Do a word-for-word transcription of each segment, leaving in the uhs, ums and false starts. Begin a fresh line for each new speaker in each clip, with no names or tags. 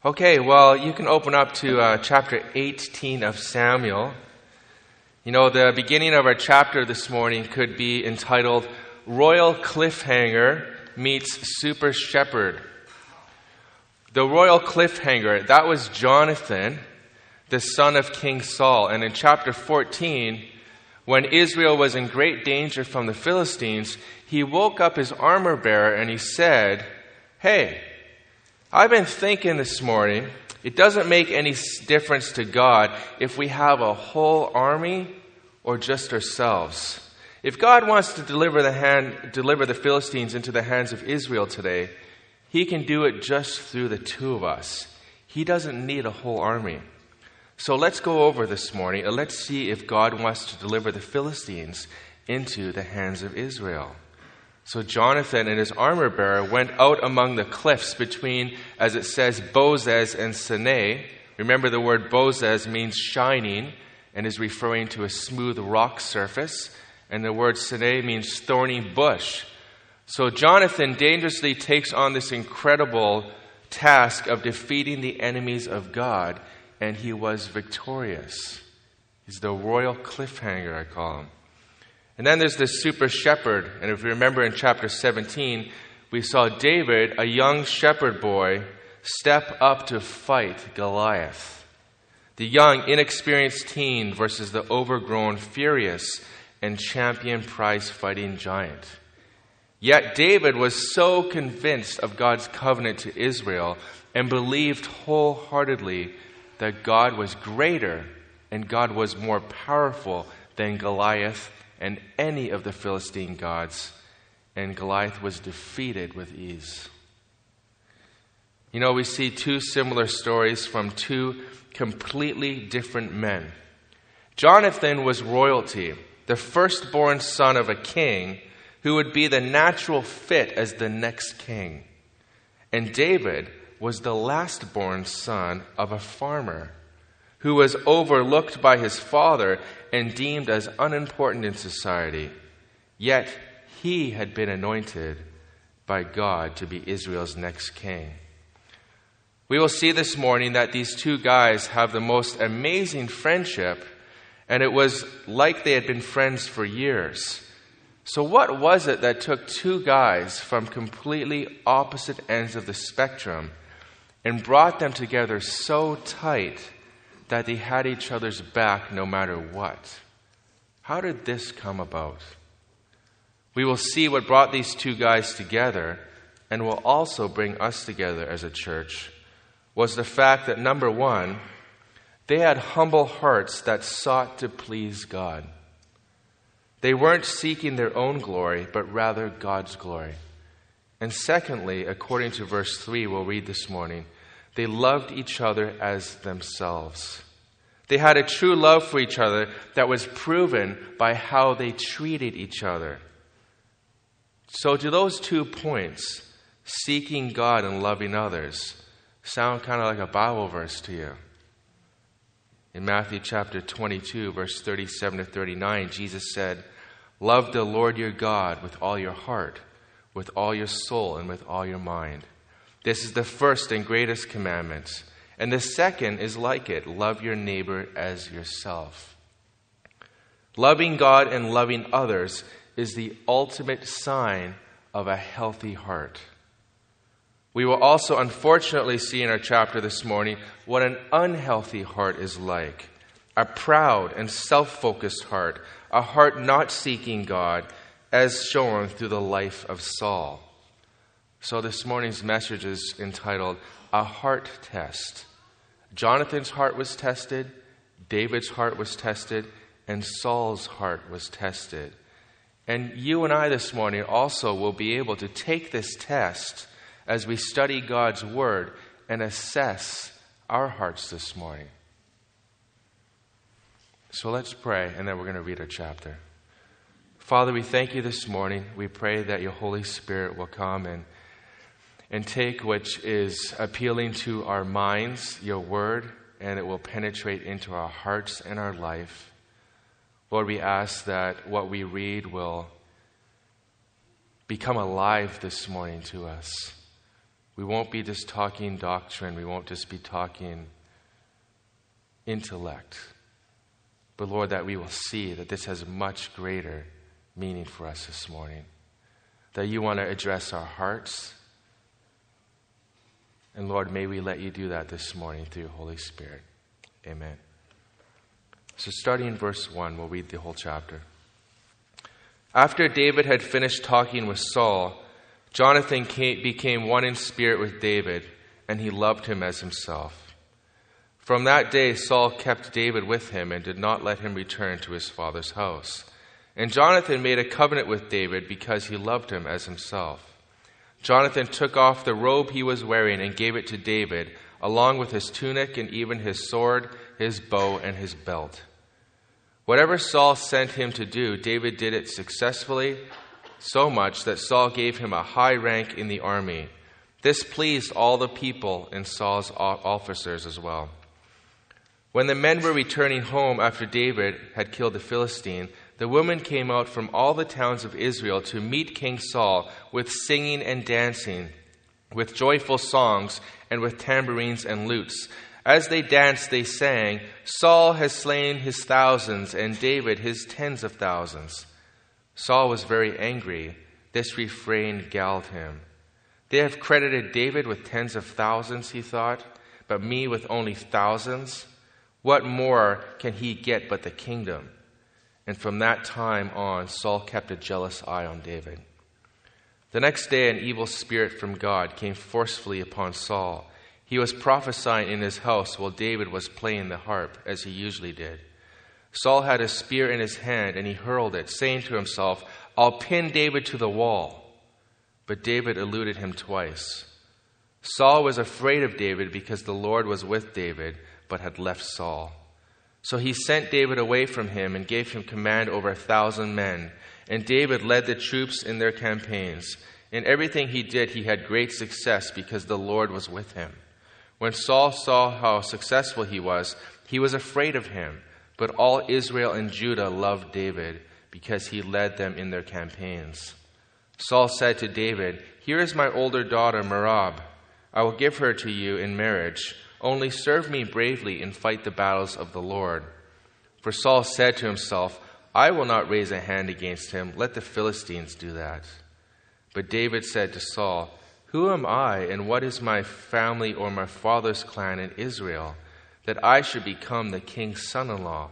Okay, well, you can open up to uh, chapter eighteen of Samuel. You know, the beginning of our chapter this morning could be entitled Royal Cliffhanger Meets Super Shepherd. The royal cliffhanger, that was Jonathan, the son of King Saul. And in chapter fourteen, when Israel was in great danger from the Philistines, he woke up his armor bearer and he said, "Hey, I've been thinking this morning, it doesn't make any difference to God if we have a whole army or just ourselves. If God wants to deliver the hand, deliver the Philistines into the hands of Israel today, He can do it just through the two of us. He doesn't need a whole army. So let's go over this morning and let's see if God wants to deliver the Philistines into the hands of Israel." So Jonathan and his armor bearer went out among the cliffs between, as it says, Bozez and Seneh. Remember, the word Bozez means shining and is referring to a smooth rock surface. And the word Seneh means thorny bush. So Jonathan dangerously takes on this incredible task of defeating the enemies of God, and he was victorious. He's the royal cliffhanger, I call him. And then there's this super shepherd. And if you remember in chapter seventeen, we saw David, a young shepherd boy, step up to fight Goliath. The young, inexperienced teen versus the overgrown, furious, and champion prize-fighting giant. Yet David was so convinced of God's covenant to Israel and believed wholeheartedly that God was greater and God was more powerful than Goliath and any of the Philistine gods, and Goliath was defeated with ease. You know, we see two similar stories from two completely different men. Jonathan was royalty, the firstborn son of a king who would be the natural fit as the next king. And David was the last-born son of a farmer who was overlooked by his father and deemed as unimportant in society. Yet he had been anointed by God to be Israel's next king. We will see this morning that these two guys have the most amazing friendship, and it was like they had been friends for years. So what was it that took two guys from completely opposite ends of the spectrum and brought them together so tight that they had each other's back no matter what? How did this come about? We will see what brought these two guys together, and will also bring us together as a church, was the fact that, number one, they had humble hearts that sought to please God. They weren't seeking their own glory, but rather God's glory. And secondly, according to verse three we'll read this morning, they loved each other as themselves. They had a true love for each other that was proven by how they treated each other. So do those two points, seeking God and loving others, sound kind of like a Bible verse to you? In Matthew chapter twenty-two, verse thirty-seven to thirty-nine, Jesus said, "Love the Lord your God with all your heart, with all your soul, and with all your mind. This is the first and greatest commandment. And the second is like it, love your neighbor as yourself." Loving God and loving others is the ultimate sign of a healthy heart. We will also unfortunately see in our chapter this morning what an unhealthy heart is like. A proud and self-focused heart, a heart not seeking God, as shown through the life of Saul. So this morning's message is entitled, A Heart Test. Jonathan's heart was tested, David's heart was tested, and Saul's heart was tested. And you and I this morning also will be able to take this test as we study God's Word and assess our hearts this morning. So let's pray, and then we're going to read our chapter. Father, we thank you this morning. We pray that your Holy Spirit will come and and take which is appealing to our minds, your word, and it will penetrate into our hearts and our life. Lord, we ask that what we read will become alive this morning to us. We won't be just talking doctrine. We won't just be talking intellect. But Lord, that we will see that this has much greater meaning for us this morning. That you want to address our hearts. And Lord, may we let you do that this morning through your Holy Spirit. Amen. So starting in verse one, we'll read the whole chapter. After David had finished talking with Saul, Jonathan came, became one in spirit with David, and he loved him as himself. From that day, Saul kept David with him and did not let him return to his father's house. And Jonathan made a covenant with David because he loved him as himself. Jonathan took off the robe he was wearing and gave it to David, along with his tunic and even his sword, his bow, and his belt. Whatever Saul sent him to do, David did it successfully, so much that Saul gave him a high rank in the army. This pleased all the people and Saul's officers as well. When the men were returning home after David had killed the Philistine, the women came out from all the towns of Israel to meet King Saul with singing and dancing, with joyful songs, and with tambourines and lutes. As they danced, they sang, "Saul has slain his thousands, and David his tens of thousands." Saul was very angry. This refrain galled him. They have credited David with tens of thousands, he thought, but me with only thousands. What more can he get but the kingdom? And from that time on, Saul kept a jealous eye on David. The next day, an evil spirit from God came forcefully upon Saul. He was prophesying in his house while David was playing the harp, as he usually did. Saul had a spear in his hand, and he hurled it, saying to himself, "I'll pin David to the wall." But David eluded him twice. Saul was afraid of David because the Lord was with David, but had left Saul. So he sent David away from him and gave him command over a thousand men. And David led the troops in their campaigns. In everything he did, he had great success because the Lord was with him. When Saul saw how successful he was, he was afraid of him. But all Israel and Judah loved David because he led them in their campaigns. Saul said to David, "Here is my older daughter Merab. I will give her to you in marriage. Only serve me bravely and fight the battles of the Lord." For Saul said to himself, "I will not raise a hand against him. Let the Philistines do that." But David said to Saul, "Who am I, and what is my family or my father's clan in Israel, that I should become the king's son-in-law?"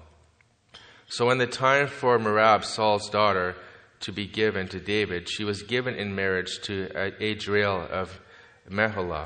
So when the time for Merab, Saul's daughter, to be given to David, she was given in marriage to Adriel of Meholah.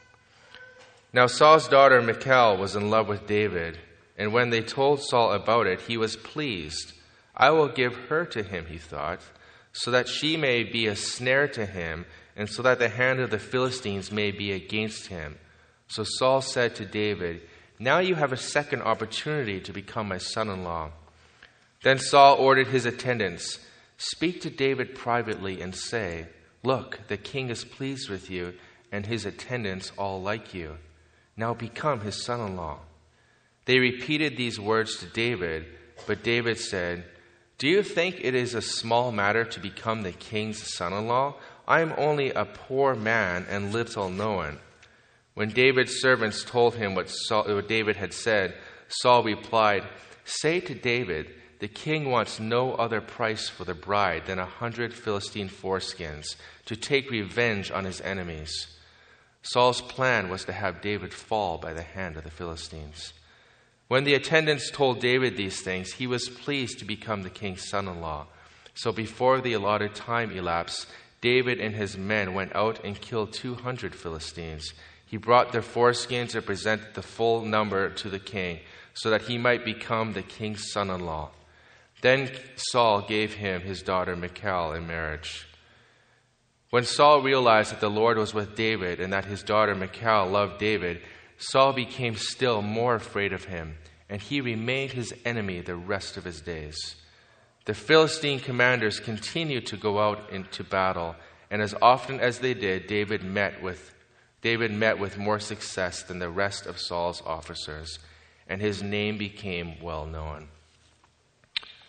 Now Saul's daughter Michal was in love with David, and when they told Saul about it, he was pleased. "I will give her to him," he thought, "so that she may be a snare to him, and so that the hand of the Philistines may be against him." So Saul said to David, "Now you have a second opportunity to become my son-in-law." Then Saul ordered his attendants, "Speak to David privately and say, 'Look, the king is pleased with you, and his attendants all like you. Now become his son-in-law.'" They repeated these words to David, but David said, "Do you think it is a small matter to become the king's son-in-law? I am only a poor man and little known." When David's servants told him what, Saul, what David had said, Saul replied, "Say to David, the king wants no other price for the bride than a hundred Philistine foreskins to take revenge on his enemies." Saul's plan was to have David fall by the hand of the Philistines. When the attendants told David these things, he was pleased to become the king's son-in-law. So before the allotted time elapsed, David and his men went out and killed two hundred Philistines. He brought their foreskins and presented the full number to the king, so that he might become the king's son-in-law. Then Saul gave him his daughter Michal in marriage. When Saul realized that the Lord was with David and that his daughter Michal loved David, Saul became still more afraid of him, and he remained his enemy the rest of his days. The Philistine commanders continued to go out into battle, and as often as they did, David met with David met with more success than the rest of Saul's officers, and his name became well known.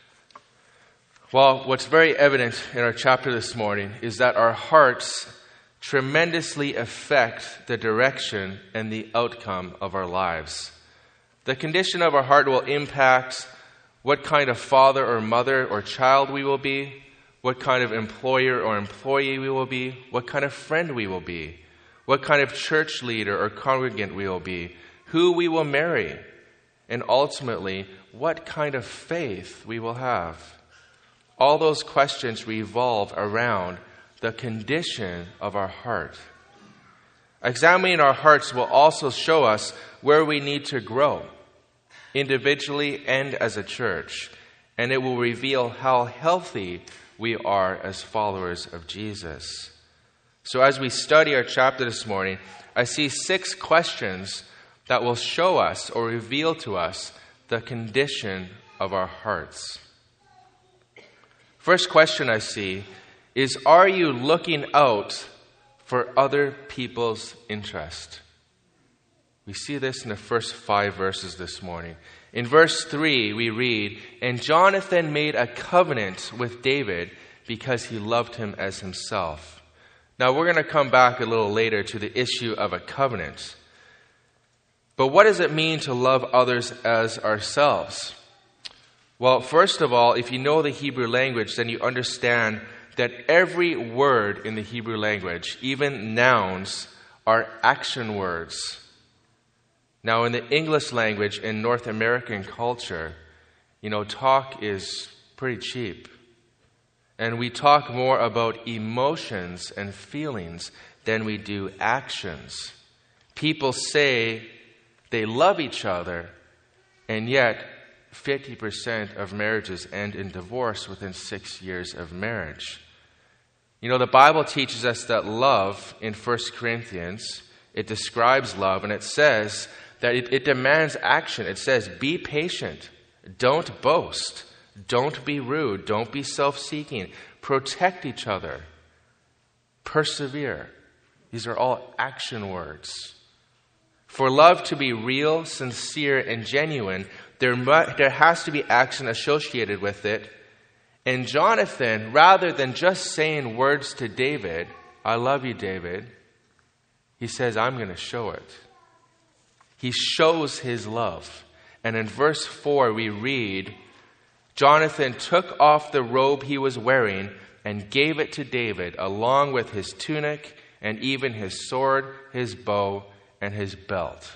Well, what's very evident in our chapter this morning is that our hearts tremendously affect the direction and the outcome of our lives. The condition of our heart will impact what kind of father or mother or child we will be, what kind of employer or employee we will be, what kind of friend we will be, what kind of church leader or congregant we will be, who we will marry, and ultimately, what kind of faith we will have. All those questions revolve around the condition of our heart. Examining our hearts will also show us where we need to grow, individually and as a church, and it will reveal how healthy we are as followers of Jesus. So as we study our chapter this morning, I see six questions that will show us or reveal to us the condition of our hearts. First question I see is, are you looking out for other people's interest? We see this in the first five verses this morning. In verse three, we read, "And Jonathan made a covenant with David because he loved him as himself." Now, we're going to come back a little later to the issue of a covenant. But what does it mean to love others as ourselves? Well, first of all, if you know the Hebrew language, then you understand that every word in the Hebrew language, even nouns, are action words. Now, in the English language, in North American culture, you know, talk is pretty cheap. And we talk more about emotions and feelings than we do actions. People say they love each other, and yet fifty percent of marriages end in divorce within six years of marriage. You know, the Bible teaches us that love in First Corinthians, it describes love, and it says that it, it demands action. It says, be patient, don't boast, don't be rude, don't be self-seeking, protect each other, persevere. These are all action words. For love to be real, sincere, and genuine, there, mu- there has to be action associated with it. And Jonathan, rather than just saying words to David, "I love you, David," he says, "I'm going to show it." He shows his love. And in verse four, we read, "Jonathan took off the robe he was wearing and gave it to David, along with his tunic and even his sword, his bow, and his belt."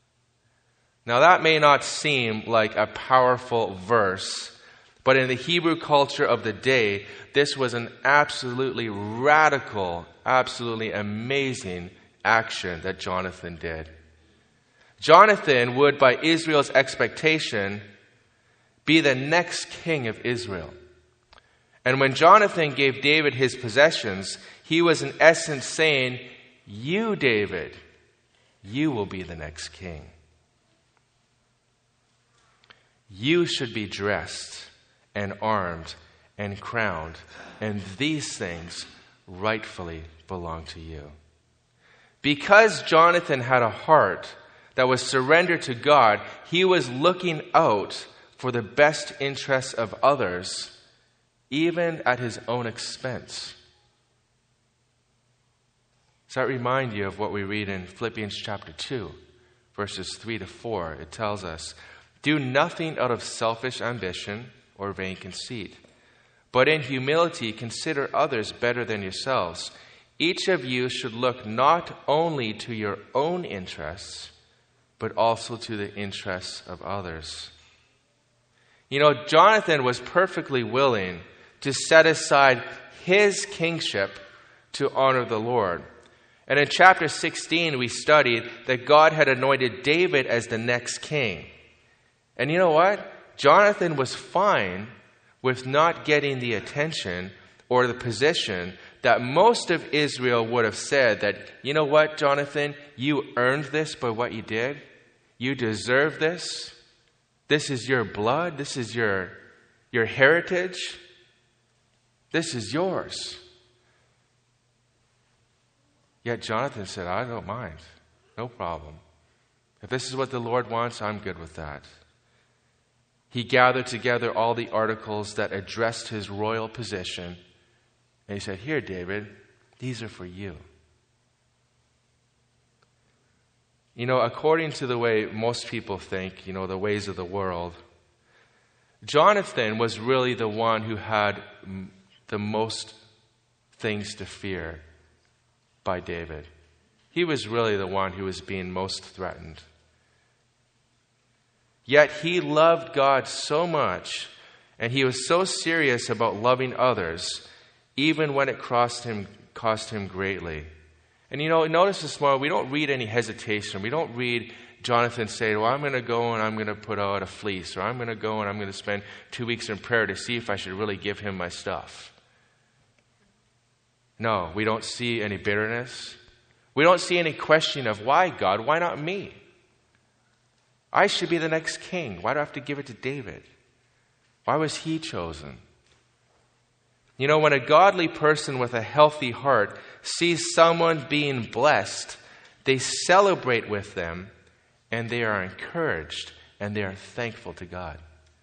Now that may not seem like a powerful verse, but in the Hebrew culture of the day, this was an absolutely radical, absolutely amazing action that Jonathan did. Jonathan would, by Israel's expectation, be the next king of Israel. And when Jonathan gave David his possessions, he was in essence saying, "You, David, you will be the next king. You should be dressed and armed and crowned, and these things rightfully belong to you." Because Jonathan had a heart that was surrendered to God, he was looking out for the best interests of others, even at his own expense. Does that remind you of what we read in Philippians chapter two, verses three to four? It tells us, "Do nothing out of selfish ambition or vain conceit, but in humility consider others better than yourselves. Each of you should look not only to your own interests, but also to the interests of others." You know, Jonathan was perfectly willing to set aside his kingship to honor the Lord. And in chapter sixteen, we studied that God had anointed David as the next king. And you know what? Jonathan was fine with not getting the attention or the position that most of Israel would have said that, "You know what, Jonathan? You earned this by what you did. You deserve this. This is your blood. This is your, your heritage. This is yours." Yet Jonathan said, "I don't mind. No problem. If this is what the Lord wants, I'm good with that." He gathered together all the articles that addressed his royal position. And he said, "Here, David, these are for you. You know, according to the way most people think, you know, the ways of the world, Jonathan was really the one who had m- the most things to fear by David. He was really the one who was being most threatened. Yet he loved God so much, and he was so serious about loving others, even when it cost him, cost him greatly. And you know, notice this morning, we don't read any hesitation. We don't read Jonathan say, well, I'm going to go and I'm going to put out a fleece, or I'm going to go and I'm going to spend two weeks in prayer to see if I should really give him my stuff. No, we don't see any bitterness. We don't see any question of, why, God? Why not me? I should be the next king. Why do I have to give it to David? Why was he chosen? You know, when a godly person with a healthy heart sees someone being blessed, they celebrate with them, and they are encouraged, and they are thankful to God.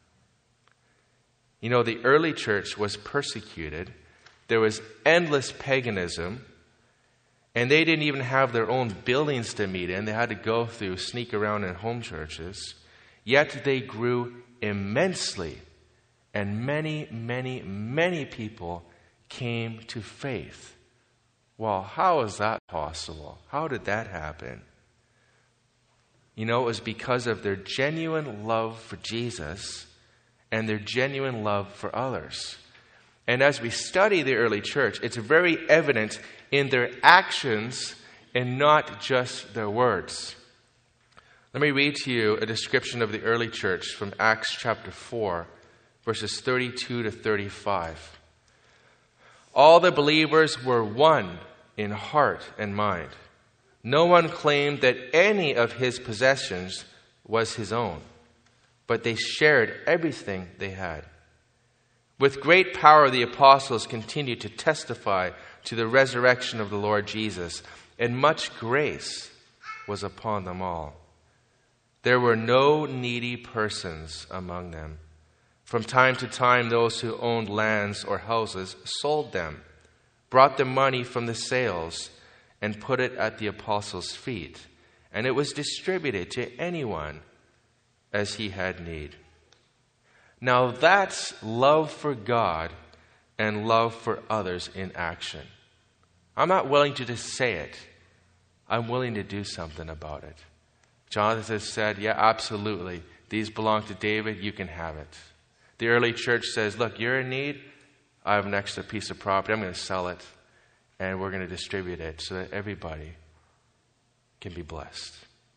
You know, the early church was persecuted. There was endless paganism, and they didn't even have their own buildings to meet in. They had to go through, sneak around in home churches. Yet they grew immensely, and many, many, many people came to faith. Well, how is that possible? How did that happen? You know, it was because of their genuine love for Jesus and their genuine love for others. And as we study the early church, it's very evident in their actions and not just their words. Let me read to you a description of the early church from Acts chapter four, verses thirty-two to thirty-five. All the believers were one in heart and mind. No one claimed that any of his possessions was his own, but they shared everything they had. With great power, the apostles continued to testify to the resurrection of the Lord Jesus, and much grace was upon them all. There were no needy persons among them. From time to time, those who owned lands or houses sold them, brought the money from the sales, and put it at the apostles' feet, and it was distributed to anyone as he had need. Now that's love for God and love for others in action. I'm not willing to just say it. I'm willing to do something about it. Jonathan said, yeah, absolutely. These belong to David. You can have it. The early church says, look, you're in need. I have an extra piece of property. I'm going to sell it, and we're going to distribute it so that everybody can be blessed.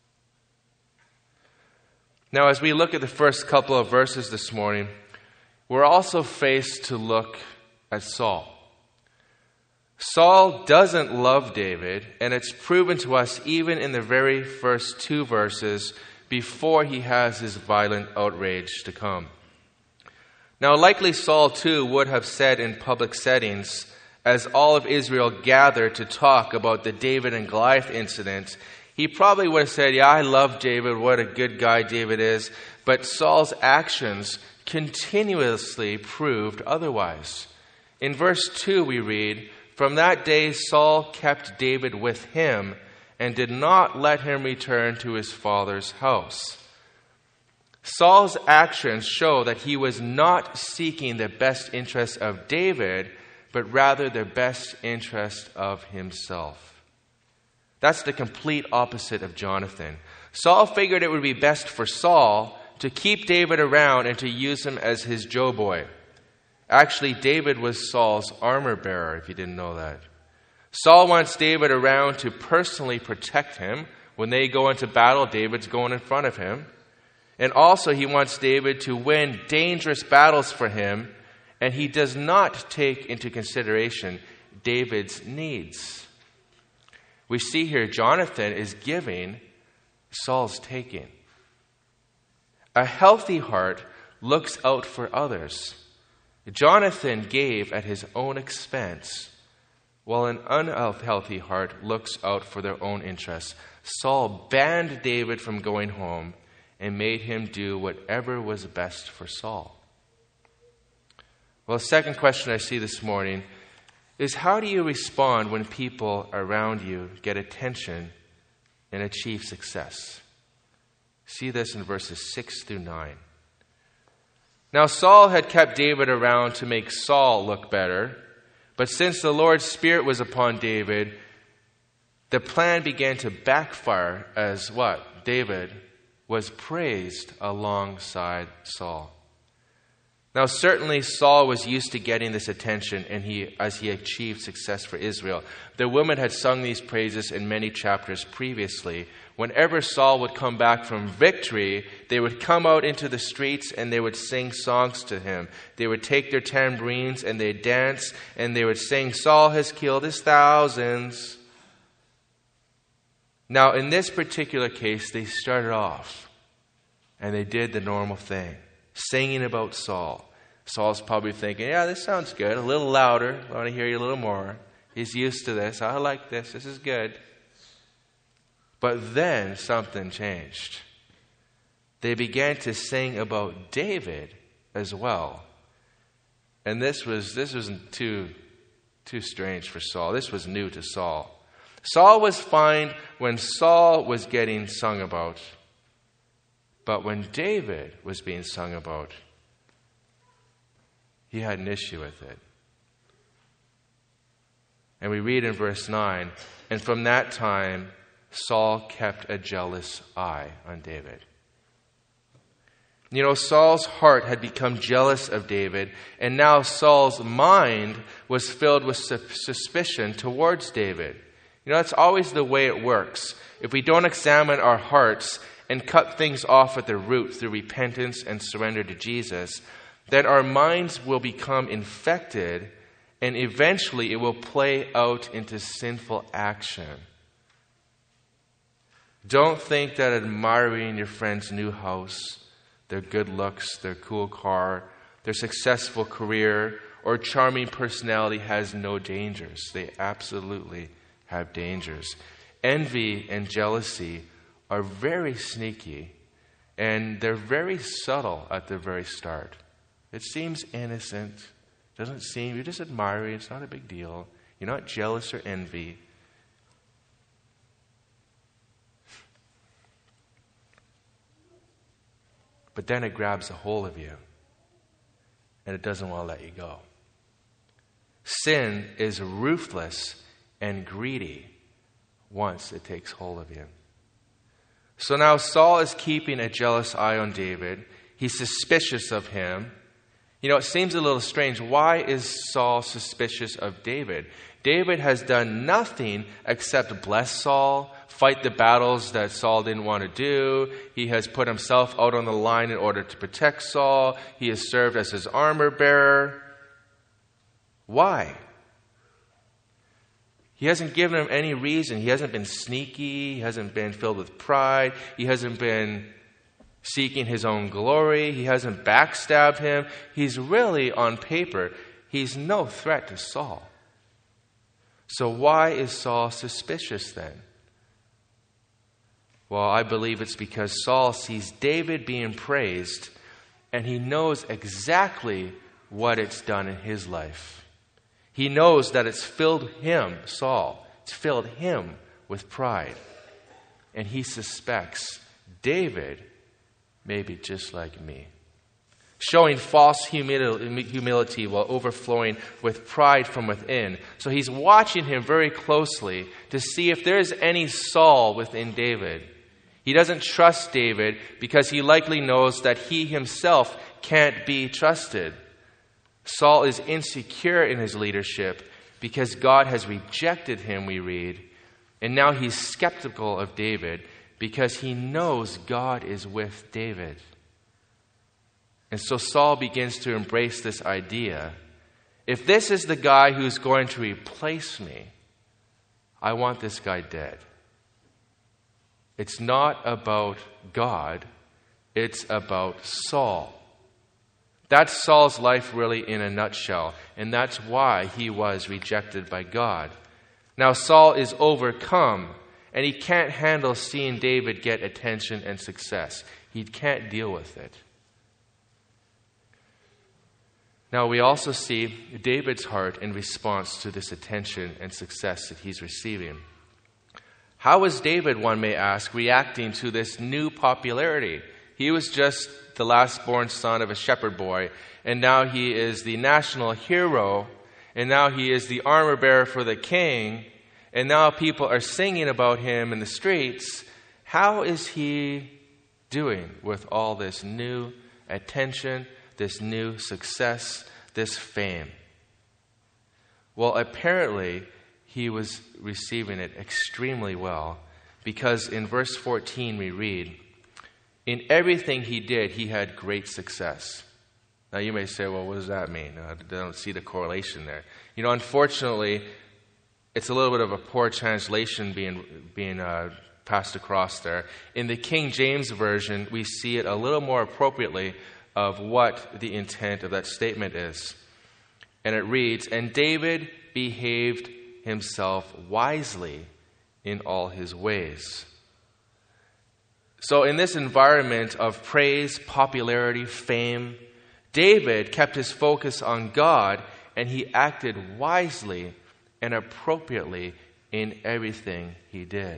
Now, as we look at the first couple of verses this morning, we're also faced to look at Saul. Saul doesn't love David, and it's proven to us even in the very first two verses before he has his violent outrage to come. Now, likely Saul too would have said in public settings, as all of Israel gathered to talk about the David and Goliath incident, he probably would have said, yeah, I love David, what a good guy David is. But Saul's actions continuously proved otherwise. In verse two we read, from that day Saul kept David with him and did not let him return to his father's house. Saul's actions show that he was not seeking the best interest of David, but rather the best interest of himself. That's the complete opposite of Jonathan. Saul figured it would be best for Saul to keep David around and to use him as his Joe boy. Actually, David was Saul's armor bearer, if you didn't know that. Saul wants David around to personally protect him. When they go into battle, David's going in front of him. And also he wants David to win dangerous battles for him, and he does not take into consideration David's needs. We see here Jonathan is giving, Saul's taking. A healthy heart looks out for others. Jonathan gave at his own expense, while an unhealthy heart looks out for their own interests. Saul banned David from going home and made him do whatever was best for Saul. Well, the second question I see this morning is, how do you respond when people around you get attention and achieve success. See this in verses six through nine. Now Saul had kept David around to make Saul look better, but since the Lord's Spirit was upon David, the plan began to backfire as what? David was praised alongside Saul. Now certainly Saul was used to getting this attention and he, as he achieved success for Israel. The women had sung these praises in many chapters previously. Whenever Saul would come back from victory, they would come out into the streets and they would sing songs to him. They would take their tambourines and they'd dance and they would sing, Saul has killed his thousands. Now in this particular case, they started off and they did the normal thing, singing about Saul. Saul's probably thinking, yeah, this sounds good. A little louder. I want to hear you a little more. He's used to this. I like this. This is good. But then something changed. They began to sing about David as well. And this was this wasn't too too strange for Saul. This was new to Saul. Saul was fine when Saul was getting sung about. But when David was being sung about, he had an issue with it. And we read in verse nine, and from that time, Saul kept a jealous eye on David. You know, Saul's heart had become jealous of David, and now Saul's mind was filled with su- suspicion towards David. You know, that's always the way it works. If we don't examine our hearts and cut things off at the root through repentance and surrender to Jesus, then our minds will become infected and eventually it will play out into sinful action. Don't think that admiring your friend's new house, their good looks, their cool car, their successful career, or charming personality has no dangers. They absolutely have dangers. Envy and jealousy are very sneaky, and they're very subtle at the very start. It seems innocent. Doesn't seem, you're just admiring. It's not a big deal. You're not jealous or envy. But then it grabs a hold of you, and it doesn't want to let you go. Sin is ruthless and greedy once it takes hold of you. So now Saul is keeping a jealous eye on David. He's suspicious of him. You know, it seems a little strange. Why is Saul suspicious of David? David has done nothing except bless Saul, fight the battles that Saul didn't want to do. He has put himself out on the line in order to protect Saul. He has served as his armor bearer. Why? He hasn't given him any reason. He hasn't been sneaky. He hasn't been filled with pride. He hasn't been seeking his own glory. He hasn't backstabbed him. He's really, on paper, he's no threat to Saul. So why is Saul suspicious then? Well, I believe it's because Saul sees David being praised, and he knows exactly what it's done in his life. He knows that it's filled him, Saul, it's filled him with pride. And he suspects David may be just like me, showing false humility while overflowing with pride from within. So he's watching him very closely to see if there is any Saul within David. He doesn't trust David because he likely knows that he himself can't be trusted. Saul is insecure in his leadership because God has rejected him, we read. And now he's skeptical of David because he knows God is with David. And so Saul begins to embrace this idea. If this is the guy who's going to replace me, I want this guy dead. It's not about God. It's about Saul. That's Saul's life really in a nutshell. And that's why he was rejected by God. Now Saul is overcome. And he can't handle seeing David get attention and success. He can't deal with it. Now we also see David's heart in response to this attention and success that he's receiving. How was David, one may ask, reacting to this new popularity? He was just the last-born son of a shepherd boy, and now he is the national hero, and now he is the armor bearer for the king, and now people are singing about him in the streets. How is he doing with all this new attention, this new success, this fame? Well, apparently, he was receiving it extremely well, because in verse fourteen we read, "In everything he did, he had great success." Now you may say, well, what does that mean? I don't see the correlation there. You know, unfortunately, it's a little bit of a poor translation being being uh, passed across there. In the King James Version, we see it a little more appropriately of what the intent of that statement is. And it reads, "And David behaved himself wisely in all his ways." So in this environment of praise, popularity, fame, David kept his focus on God, and he acted wisely and appropriately in everything he did.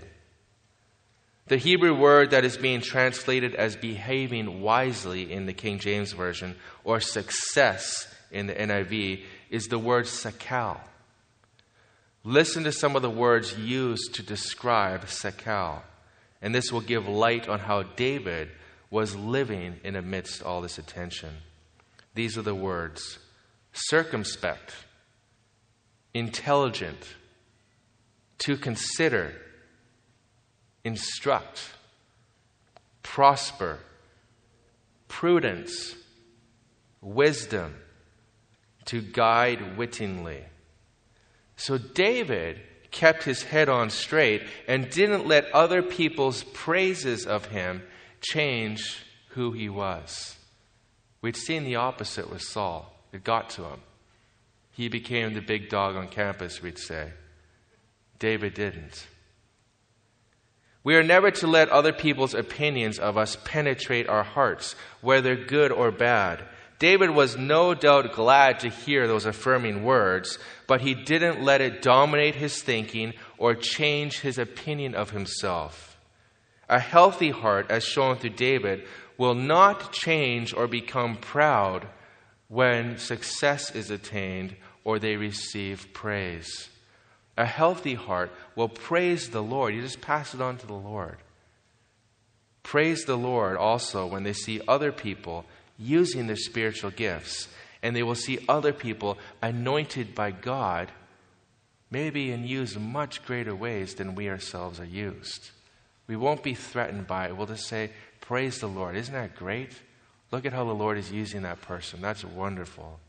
The Hebrew word that is being translated as behaving wisely in the King James Version, or success in the N I V, is the word sakal. Listen to some of the words used to describe sakal, and this will give light on how David was living in amidst all this attention. These are the words: circumspect, intelligent, to consider, instruct, prosper, prudence, wisdom, to guide wittingly. So David kept his head on straight and didn't let other people's praises of him change who he was. We'd seen the opposite with Saul. It got to him. He became the big dog on campus, we'd say. David didn't. We are never to let other people's opinions of us penetrate our hearts, whether good or bad. David was no doubt glad to hear those affirming words, but he didn't let it dominate his thinking or change his opinion of himself. A healthy heart, as shown through David, will not change or become proud when success is attained or they receive praise. A healthy heart will praise the Lord. You just pass it on to the Lord. Praise the Lord also when they see other people using their spiritual gifts, and they will see other people anointed by God, maybe in used much greater ways than we ourselves are used. We won't be threatened by it. We'll just say, praise the Lord. Isn't that great? Look at how the Lord is using that person. That's wonderful.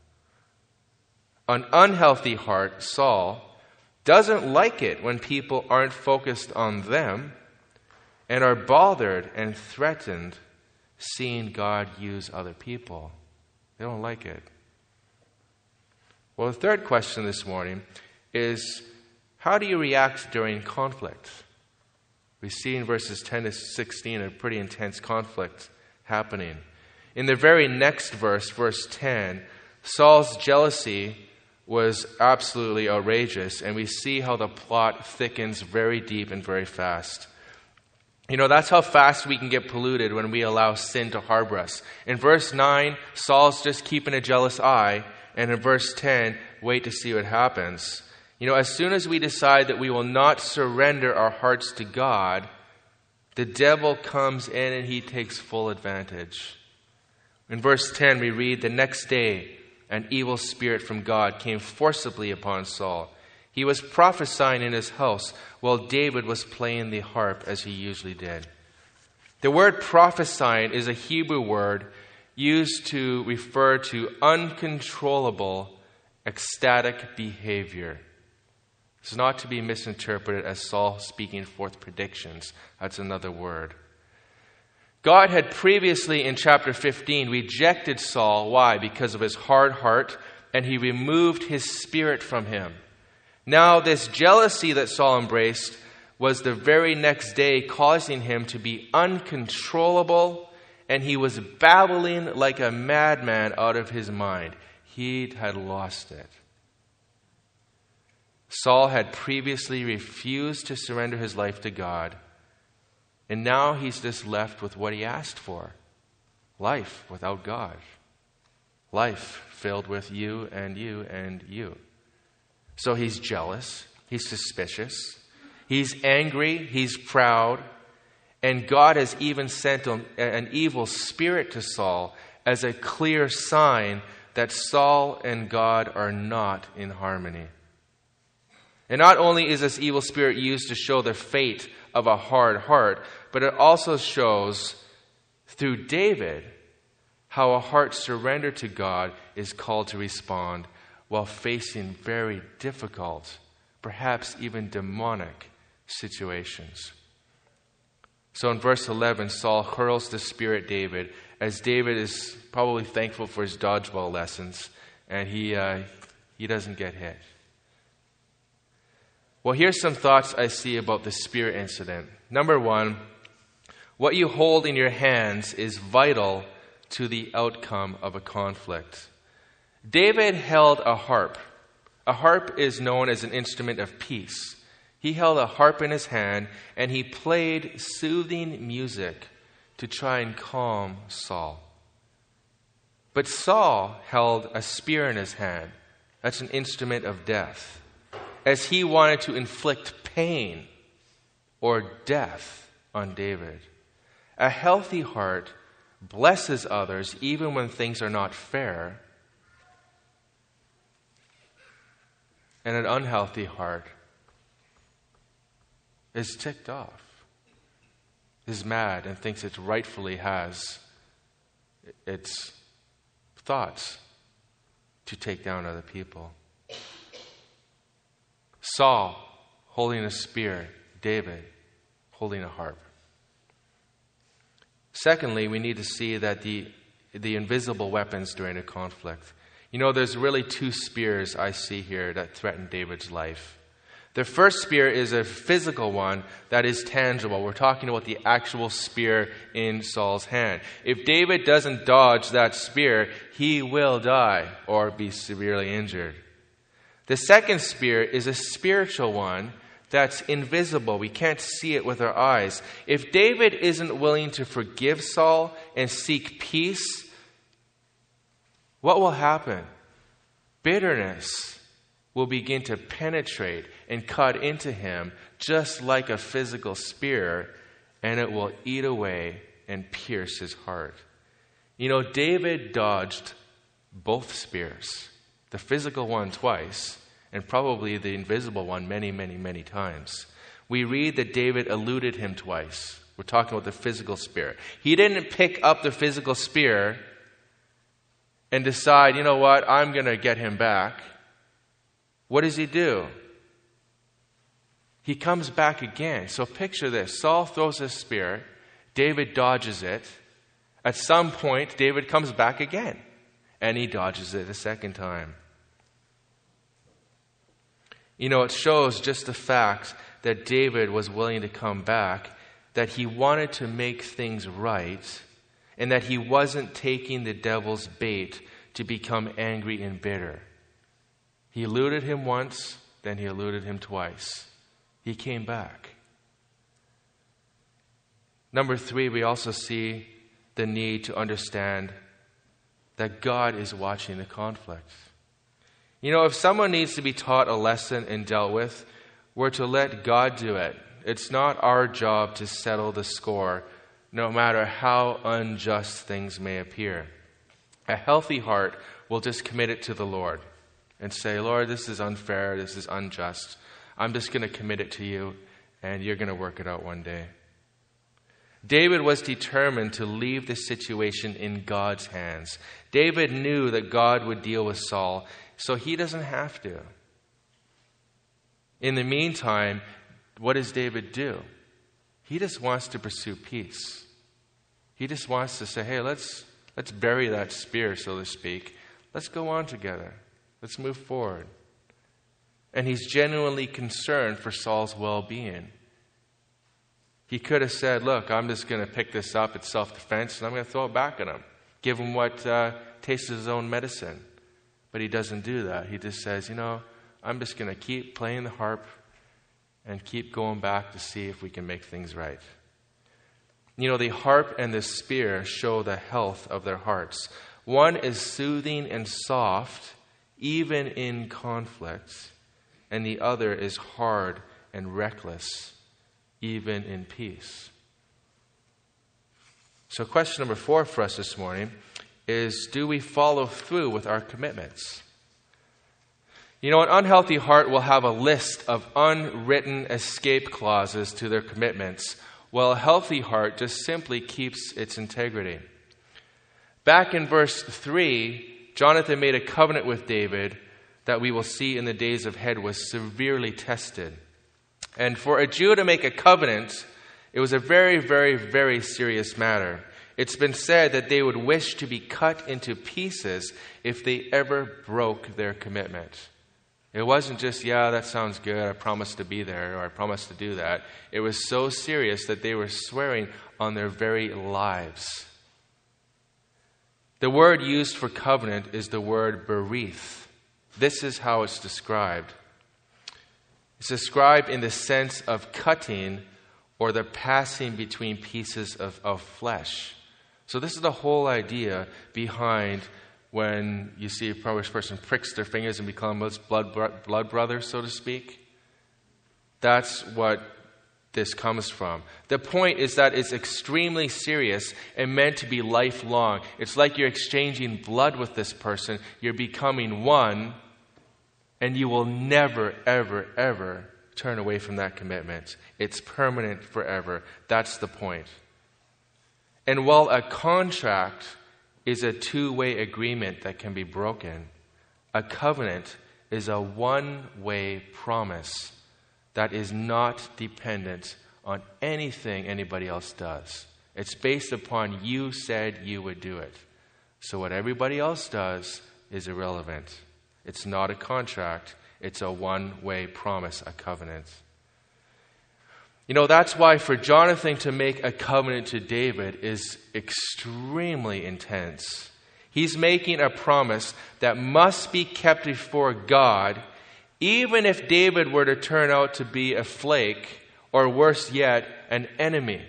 An unhealthy heart, Saul, doesn't like it when people aren't focused on them and are bothered and threatened seeing God use other people. They don't like it. Well, the third question this morning is, how do you react during conflict? We see in verses ten to sixteen a pretty intense conflict happening. In the very next verse, verse ten, Saul's jealousy was absolutely outrageous, and we see how the plot thickens very deep and very fast. You know, that's how fast we can get polluted when we allow sin to harbor us. In verse nine, Saul's just keeping a jealous eye, and in verse ten, wait to see what happens. You know, as soon as we decide that we will not surrender our hearts to God, the devil comes in and he takes full advantage. In verse ten, we read, "The next day, an evil spirit from God came forcibly upon Saul. He was prophesying in his house while David was playing the harp as he usually did." The word prophesying is a Hebrew word used to refer to uncontrollable, ecstatic behavior. It's not to be misinterpreted as Saul speaking forth predictions. That's another word. God had previously in chapter fifteen rejected Saul. Why? Because of his hard heart, and he removed his spirit from him. Now this jealousy that Saul embraced was the very next day causing him to be uncontrollable, and he was babbling like a madman out of his mind. He had lost it. Saul had previously refused to surrender his life to God, and now he's just left with what he asked for. Life without God. Life filled with you and you and you. So he's jealous, he's suspicious, he's angry, he's proud, and God has even sent an evil spirit to Saul as a clear sign that Saul and God are not in harmony. And not only is this evil spirit used to show the fate of a hard heart, but it also shows through David how a heart surrendered to God is called to respond while facing very difficult, perhaps even demonic situations. So in verse eleven, Saul hurls the spear at David, as David is probably thankful for his dodgeball lessons, and he uh, he doesn't get hit. Well, here's some thoughts I see about the spear incident. Number one, what you hold in your hands is vital to the outcome of a conflict. David held a harp. A harp is known as an instrument of peace. He held a harp in his hand, and he played soothing music to try and calm Saul. But Saul held a spear in his hand. That's an instrument of death, as he wanted to inflict pain or death on David. A healthy heart blesses others even when things are not fair, and an unhealthy heart is ticked off, is mad, and thinks it rightfully has its thoughts to take down other people. Saul holding a spear, David holding a harp. Secondly, we need to see that the the invisible weapons during a conflict. You know, there's really two spears I see here that threaten David's life. The first spear is a physical one that is tangible. We're talking about the actual spear in Saul's hand. If David doesn't dodge that spear, he will die or be severely injured. The second spear is a spiritual one that's invisible. We can't see it with our eyes. If David isn't willing to forgive Saul and seek peace, what will happen? Bitterness will begin to penetrate and cut into him just like a physical spear, and it will eat away and pierce his heart. You know, David dodged both spears, the physical one twice, and probably the invisible one many, many, many times. We read that David eluded him twice. We're talking about the physical spear. He didn't pick up the physical spear and decide, you know what, I'm going to get him back. What does he do? He comes back again. So picture this. Saul throws his spear. David dodges it. At some point, David comes back again, and he dodges it a second time. You know, it shows just the fact that David was willing to come back, that he wanted to make things right, and that he wasn't taking the devil's bait to become angry and bitter. He eluded him once, then he eluded him twice. He came back. Number three, we also see the need to understand that God is watching the conflict. You know, if someone needs to be taught a lesson and dealt with, we're to let God do it. It's not our job to settle the score, no matter how unjust things may appear. A healthy heart will just commit it to the Lord and say, Lord, this is unfair, this is unjust. I'm just going to commit it to you, and you're going to work it out one day. David was determined to leave the situation in God's hands. David knew that God would deal with Saul, so he doesn't have to. In the meantime, what does David do? He just wants to pursue peace. He just wants to say, hey, let's let's bury that spear, so to speak. Let's go on together. Let's move forward. And he's genuinely concerned for Saul's well-being. He could have said, look, I'm just going to pick this up. It's self-defense, and I'm going to throw it back at him. Give him what uh, tastes his own medicine. But he doesn't do that. He just says, you know, I'm just going to keep playing the harp and keep going back to see if we can make things right. You know, the harp and the spear show the health of their hearts. One is soothing and soft, even in conflict, and the other is hard and reckless, even in peace. So question number four for us this morning is, do we follow through with our commitments? You know, an unhealthy heart will have a list of unwritten escape clauses to their commitments, while a healthy heart just simply keeps its integrity. Back in verse three, Jonathan made a covenant with David that we will see in the days ahead was severely tested. And for a Jew to make a covenant, it was a very, very, very serious matter. It's been said that they would wish to be cut into pieces if they ever broke their commitment. It wasn't just, yeah, that sounds good, I promised to be there, or I promised to do that. It was so serious that they were swearing on their very lives. The word used for covenant is the word berith. This is how it's described. It's described in the sense of cutting or the passing between pieces of, of flesh. So this is the whole idea behind when you see a person pricks their fingers and becomes blood, blood brothers, so to speak. That's what this comes from. The point is that it's extremely serious and meant to be lifelong. It's like you're exchanging blood with this person. You're becoming one, and you will never, ever, ever turn away from that commitment. It's permanent forever. That's the point. And while a contract is a two-way agreement that can be broken, a covenant is a one-way promise that is not dependent on anything anybody else does. It's based upon you said you would do it. So what everybody else does is irrelevant. It's not a contract. It's a one-way promise, a covenant. You know, that's why for Jonathan to make a covenant to David is extremely intense. He's making a promise that must be kept before God, even if David were to turn out to be a flake, or worse yet, an enemy.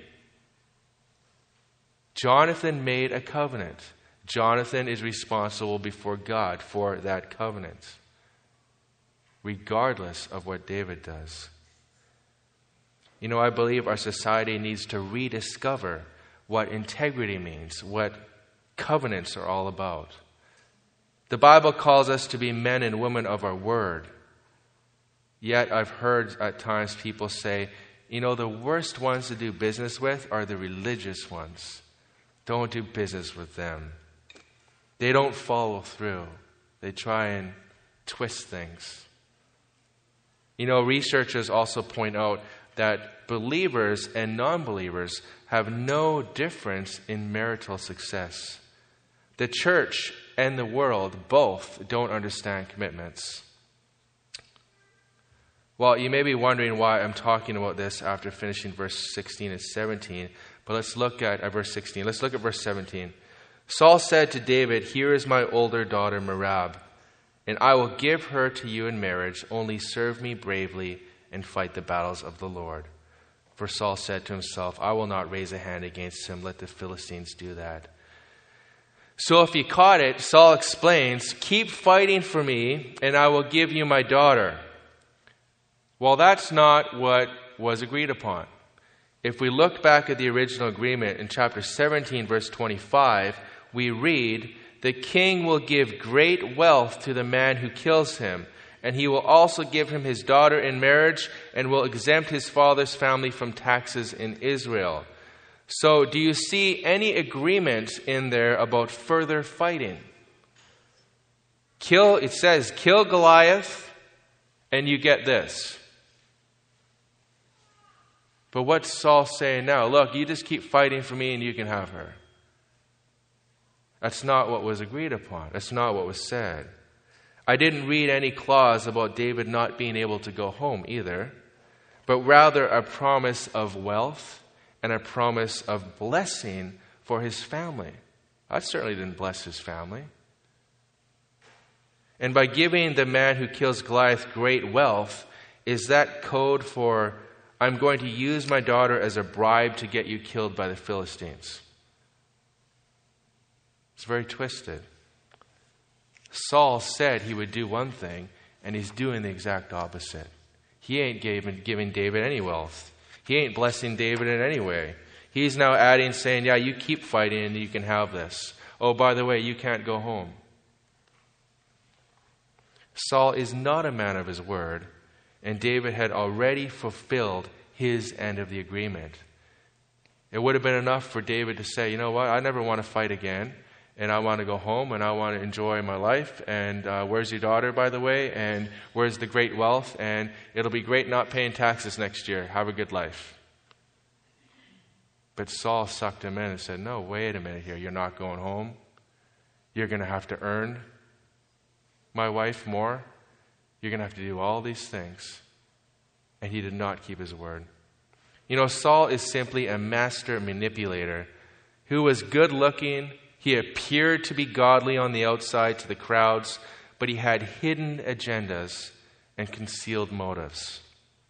Jonathan made a covenant. Jonathan is responsible before God for that covenant, regardless of what David does. You know, I believe our society needs to rediscover what integrity means, what covenants are all about. The Bible calls us to be men and women of our word. Yet I've heard at times people say, you know, the worst ones to do business with are the religious ones. Don't do business with them. They don't follow through. They try and twist things. You know, researchers also point out that believers and non-believers have no difference in marital success. The church and the world both don't understand commitments. Well, you may be wondering why I'm talking about this after finishing verse sixteen and seventeen, but let's look at uh, verse sixteen. Let's look at verse seventeen. Saul said to David, "Here is my older daughter Merab, and I will give her to you in marriage. Only serve me bravely and fight the battles of the Lord." For Saul said to himself, "I will not raise a hand against him. Let the Philistines do that." So if you caught it, Saul explains, "Keep fighting for me, and I will give you my daughter." Well, that's not what was agreed upon. If we look back at the original agreement in chapter seventeen, verse twenty-five, we read, "The king will give great wealth to the man who kills him, and he will also give him his daughter in marriage and will exempt his father's family from taxes in Israel." So do you see any agreement in there about further fighting? Kill, it says, kill Goliath and you get this. But what's Saul saying now? Look, you just keep fighting for me and you can have her. That's not what was agreed upon. That's not what was said. I didn't read any clause about David not being able to go home either, but rather a promise of wealth and a promise of blessing for his family. I certainly didn't bless his family. And by giving the man who kills Goliath great wealth, is that code for, I'm going to use my daughter as a bribe to get you killed by the Philistines? It's very twisted. Saul said he would do one thing, and he's doing the exact opposite. He ain't giving, giving David any wealth. He ain't blessing David in any way. He's now adding, saying, yeah, you keep fighting and you can have this. Oh, by the way, you can't go home. Saul is not a man of his word, and David had already fulfilled his end of the agreement. It would have been enough for David to say, you know what, I never want to fight again, and I want to go home, and I want to enjoy my life, and uh, where's your daughter, by the way, and where's the great wealth, and it'll be great not paying taxes next year. Have a good life. But Saul sucked him in and said, no, wait a minute here. You're not going home. You're going to have to earn my wife more. You're going to have to do all these things. And he did not keep his word. You know, Saul is simply a master manipulator who was good looking. He appeared to be godly on the outside to the crowds, but he had hidden agendas and concealed motives.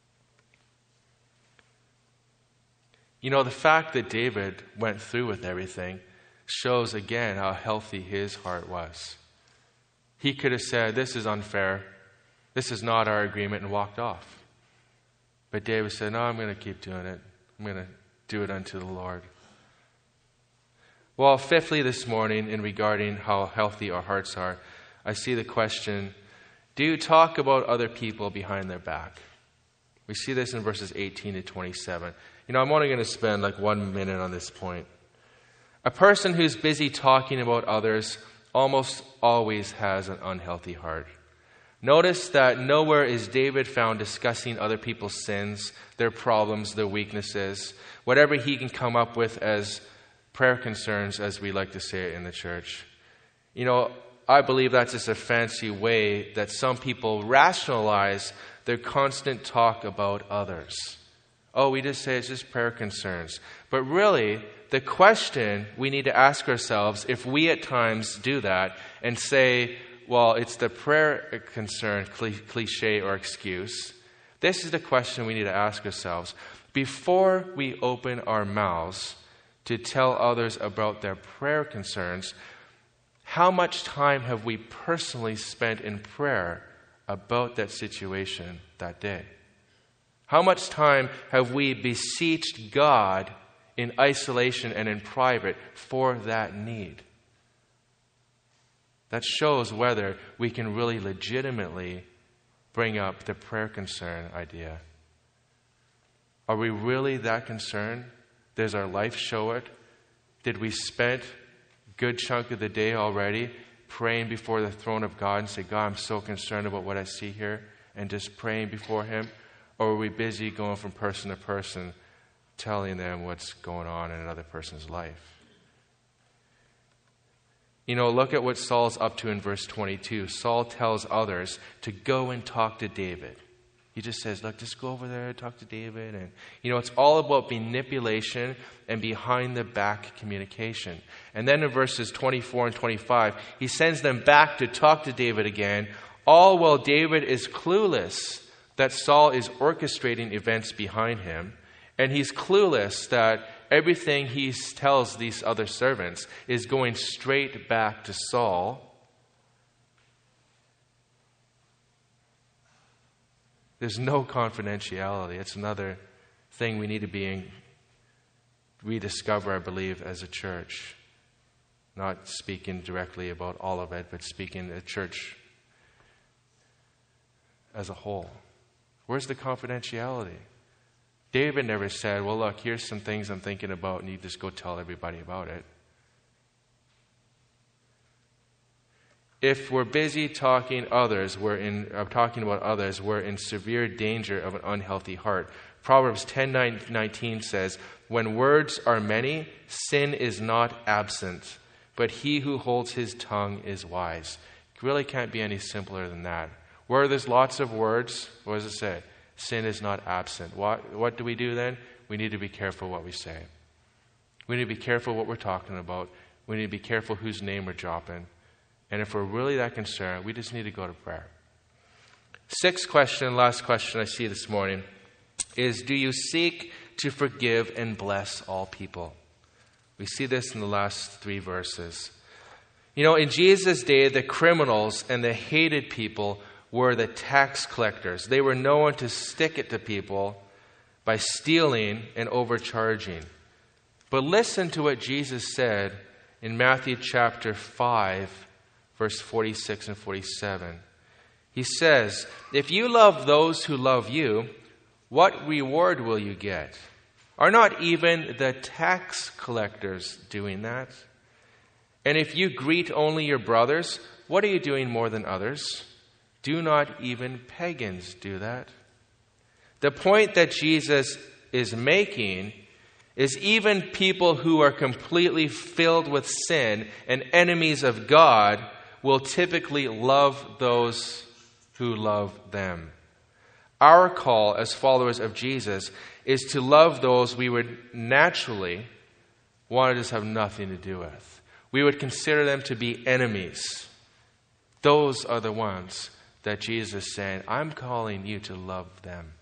You know, the fact that David went through with everything shows again how healthy his heart was. He could have said, this is unfair. This is not our agreement, and walked off. But David said, no, I'm going to keep doing it. I'm going to do it unto the Lord. Well, fifthly this morning, in regarding how healthy our hearts are, I see the question, do you talk about other people behind their back? We see this in verses eighteen to twenty-seven. You know, I'm only going to spend like one minute on this point. A person who's busy talking about others almost always has an unhealthy heart. Notice that nowhere is David found discussing other people's sins, their problems, their weaknesses, whatever he can come up with as prayer concerns, as we like to say it in the church. You know, I believe that's just a fancy way that some people rationalize their constant talk about others. Oh, we just say it's just prayer concerns. But really, the question we need to ask ourselves, if we at times do that and say, well, it's the prayer concern cliche or excuse, this is the question we need to ask ourselves. Before we open our mouths to tell others about their prayer concerns, how much time have we personally spent in prayer about that situation that day? How much time have we beseeched God in isolation and in private for that need? That shows whether we can really legitimately bring up the prayer concern idea. Are we really that concerned? Does our life show it? Did we spend a good chunk of the day already praying before the throne of God and say, God, I'm so concerned about what I see here, and just praying before Him? Or are we busy going from person to person, telling them what's going on in another person's life? You know, look at what Saul's up to in verse twenty-two. Saul tells others to go and talk to David. He just says, look, just go over there and talk to David. And, you know, it's all about manipulation and behind the back communication. And then in verses twenty-four and twenty-five, he sends them back to talk to David again, all while David is clueless that Saul is orchestrating events behind him. And he's clueless that everything he tells these other servants is going straight back to Saul. There's no confidentiality. It's another thing we need to be in, rediscover, I believe, as a church. Not speaking directly about all of it, but speaking the church as a whole. Where's the confidentiality? David never said, well, look, here's some things I'm thinking about, and you just go tell everybody about it. If we're busy talking others, we're in uh, talking about others, we're in severe danger of an unhealthy heart. Proverbs ten nineteen says, when words are many, sin is not absent, but he who holds his tongue is wise. It really can't be any simpler than that. Where there's lots of words, what does it say? Sin is not absent. What, what do we do then? We need to be careful what we say. We need to be careful what we're talking about. We need to be careful whose name we're dropping. And if we're really that concerned, we just need to go to prayer. Sixth question, last question I see this morning is, do you seek to forgive and bless all people? We see this in the last three verses. You know, in Jesus' day, the criminals and the hated people were the tax collectors. They were known to stick it to people by stealing and overcharging. But listen to what Jesus said in Matthew chapter five, verse forty-six and forty-seven. He says, if you love those who love you, what reward will you get? Are not even the tax collectors doing that? And if you greet only your brothers, what are you doing more than others? Do not even pagans do that? The point that Jesus is making is even people who are completely filled with sin and enemies of God will typically love those who love them. Our call as followers of Jesus is to love those we would naturally want to just have nothing to do with. We would consider them to be enemies. Those are the ones that Jesus is saying, I'm calling you to love them.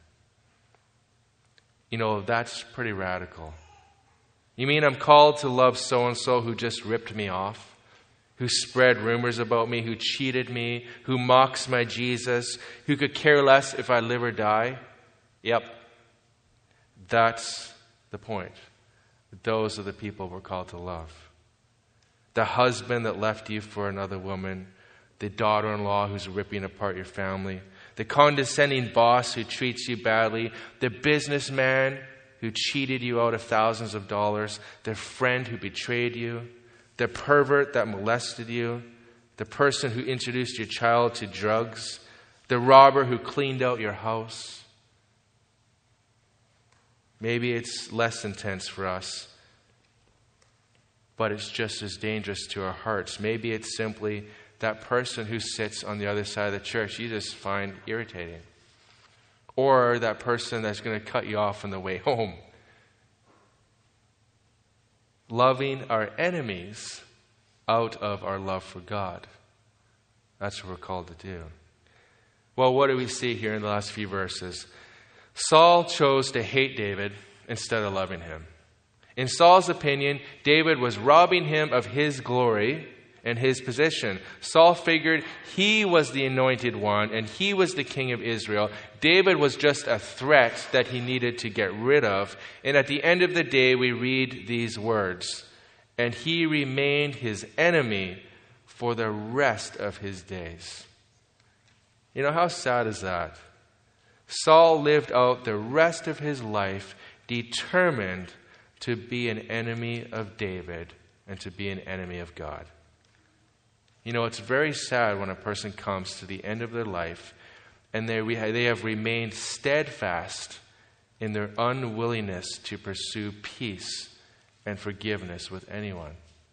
You know, that's pretty radical. You mean I'm called to love so-and-so who just ripped me off? Who spread rumors about me, who cheated me, who mocks my Jesus, who could care less if I live or die? Yep. That's the point. Those are the people we're called to love. The husband that left you for another woman, the daughter-in-law who's ripping apart your family, the condescending boss who treats you badly, the businessman who cheated you out of thousands of dollars, the friend who betrayed you, the pervert that molested you, the person who introduced your child to drugs, the robber who cleaned out your house. Maybe it's less intense for us, but it's just as dangerous to our hearts. Maybe it's simply that person who sits on the other side of the church you just find irritating. Or that person that's going to cut you off on the way home. Loving our enemies out of our love for God. That's what we're called to do. Well, what do we see here in the last few verses? Saul chose to hate David instead of loving him. In Saul's opinion, David was robbing him of his glory and his position. Saul figured he was the anointed one and he was the king of Israel. David was just a threat that he needed to get rid of. And at the end of the day, we read these words, and he remained his enemy for the rest of his days. You know, how sad is that? Saul lived out the rest of his life determined to be an enemy of David and to be an enemy of God. You know, it's very sad when a person comes to the end of their life and they, they have remained steadfast in their unwillingness to pursue peace and forgiveness with anyone.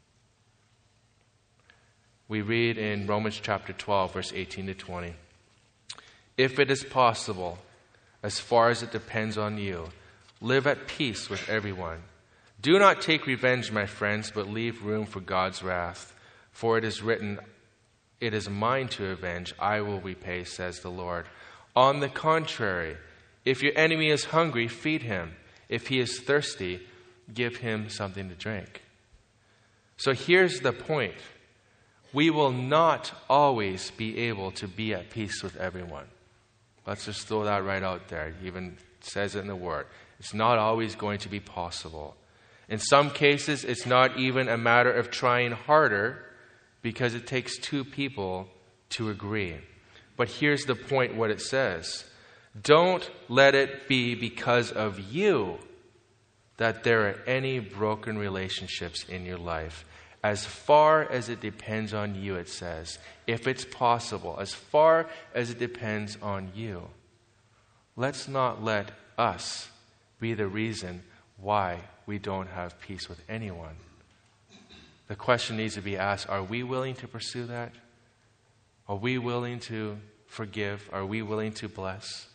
We read in Romans chapter twelve, verse eighteen to twenty. If it is possible, as far as it depends on you, live at peace with everyone. Do not take revenge, my friends, but leave room for God's wrath. For it is written, it is mine to avenge, I will repay, says the Lord. On the contrary, if your enemy is hungry, feed him. If he is thirsty, give him something to drink. So here's the point. We will not always be able to be at peace with everyone. Let's just throw that right out there. It even says it in the Word. It's not always going to be possible. In some cases, it's not even a matter of trying harder, because it takes two people to agree. But here's the point, what it says. Don't let it be because of you that there are any broken relationships in your life. As far as it depends on you, it says. If it's possible, as far as it depends on you. Let's not let us be the reason why we don't have peace with anyone. The question needs to be asked, are we willing to pursue that? Are we willing to forgive? Are we willing to bless?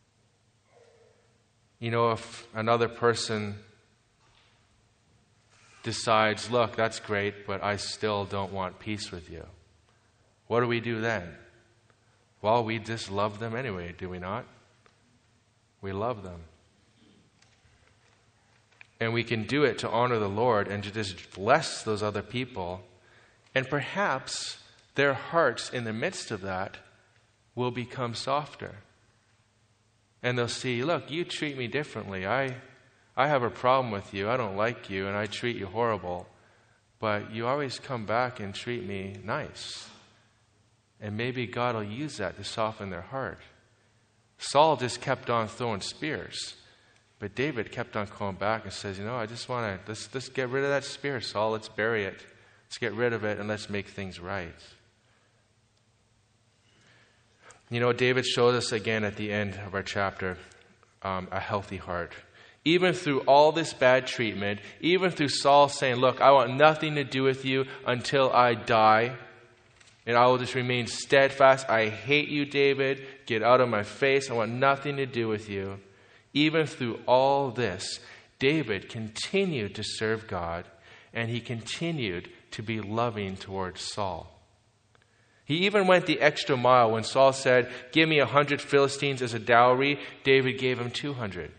You know, if another person decides, look, that's great, but I still don't want peace with you. What do we do then? Well, we just love them anyway, do we not? We love them. And we can do it to honor the Lord and to just bless those other people. And perhaps their hearts in the midst of that will become softer. And they'll see, look, you treat me differently. I I have a problem with you. I don't like you, and I treat you horrible. But you always come back and treat me nice. And maybe God will use that to soften their heart. Saul just kept on throwing spears. But David kept on coming back and says, you know, I just want to, let's, let's get rid of that spear, Saul. Let's bury it. Let's get rid of it and let's make things right. You know, David showed us again at the end of our chapter um, a healthy heart. Even through all this bad treatment, even through Saul saying, look, I want nothing to do with you until I die, and I will just remain steadfast. I hate you, David. Get out of my face. I want nothing to do with you. Even through all this, David continued to serve God, and he continued to be loving towards Saul. He even went the extra mile when Saul said, give me a hundred Philistines as a dowry. David gave him two hundred.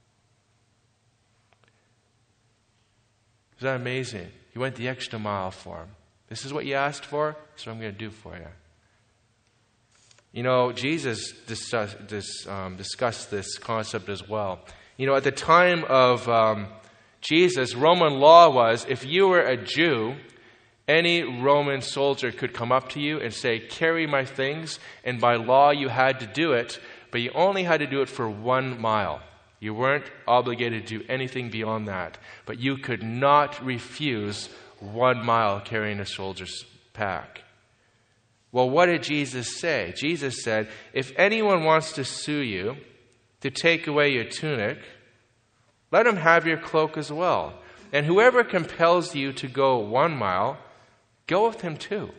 Is that amazing? He went the extra mile for him. This is what you asked for, this is what I'm going to do for you. You know, Jesus discuss, dis, um, discussed this concept as well. You know, at the time of um, Jesus, Roman law was, if you were a Jew, any Roman soldier could come up to you and say, carry my things, and by law you had to do it, but you only had to do it for one mile. You weren't obligated to do anything beyond that. But you could not refuse one mile carrying a soldier's pack. Well, what did Jesus say? Jesus said, if anyone wants to sue you to take away your tunic, let him have your cloak as well. And whoever compels you to go one mile, go with him too.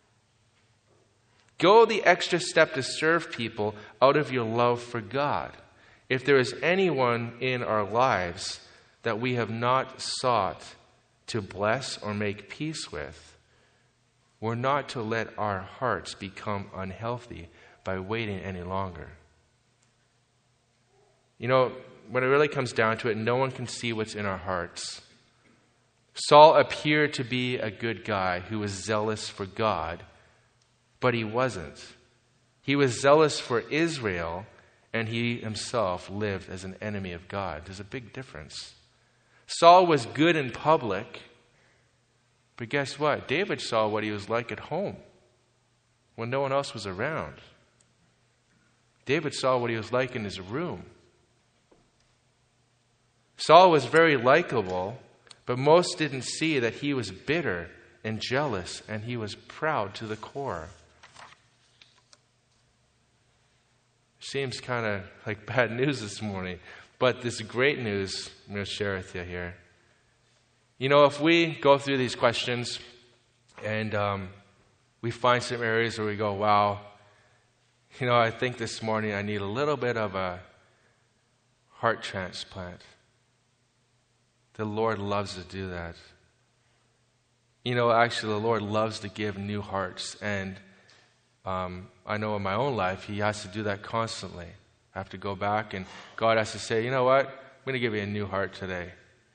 Go the extra step to serve people out of your love for God. If there is anyone in our lives that we have not sought to bless or make peace with, we're not to let our hearts become unhealthy by waiting any longer. You know, when it really comes down to it, no one can see what's in our hearts. Saul appeared to be a good guy who was zealous for God, but he wasn't. He was zealous for Israel, and he himself lived as an enemy of God. There's a big difference. Saul was good in public, but guess what? David saw what he was like at home when no one else was around. David saw what he was like in his room. Saul was very likable, but most didn't see that he was bitter and jealous, and he was proud to the core. Seems kind of like bad news this morning, but this great news I'm going to share with you here. You know, if we go through these questions and um, we find some areas where we go, wow, you know, I think this morning I need a little bit of a heart transplant. The Lord loves to do that. You know, actually, the Lord loves to give new hearts, and Um, I know in my own life, He has to do that constantly. I have to go back, and God has to say, you know what? I'm going to give you a new heart today.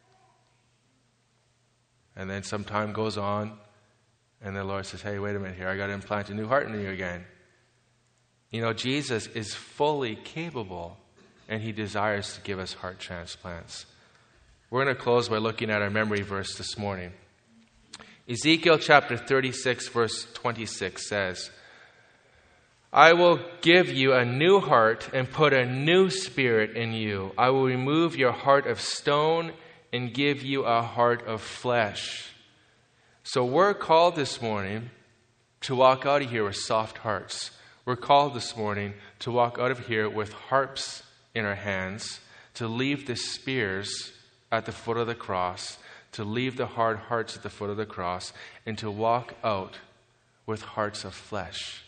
And then some time goes on, and the Lord says, hey, wait a minute here. I got to implant a new heart in you again. You know, Jesus is fully capable, and He desires to give us heart transplants. We're going to close by looking at our memory verse this morning. Ezekiel chapter thirty-six, verse twenty-six says, I will give you a new heart and put a new spirit in you. I will remove your heart of stone and give you a heart of flesh. So we're called this morning to walk out of here with soft hearts. We're called this morning to walk out of here with harps in our hands, to leave the spears at the foot of the cross, to leave the hard hearts at the foot of the cross, and to walk out with hearts of flesh.